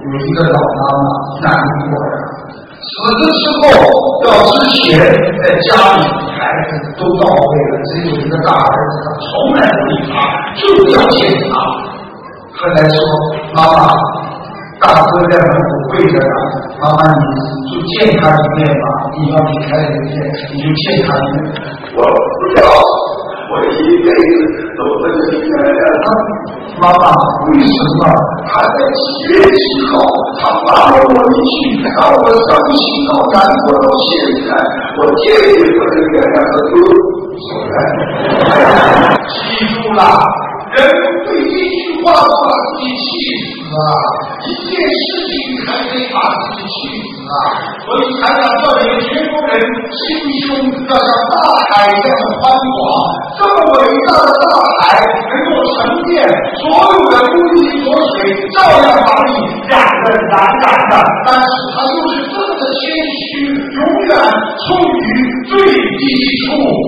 有一个老妈妈难过呀，死的时候要之前在家里孩子都到位了，只有一个大儿子，他从来不理他，就是要见他。后来说妈妈，大哥在门口跪着呢，妈妈你就见他一面吧，你要离开人间，你就见他一面。我不要，我一辈子都不能离开他。妈妈，为什么他在7月7号他骂了我一句，让我伤心到难过到现在，我坚决不能原谅他。记住了，人对一句话就把自己气死了，一件事情还可以把自己气死啊！所以才想教育全国人心胸要像大海一样的宽广，这么伟大的大海能够沉淀所有的污泥浊水，照样把你染得蓝蓝的，但是它又是这么的谦虚，永远处于最低处。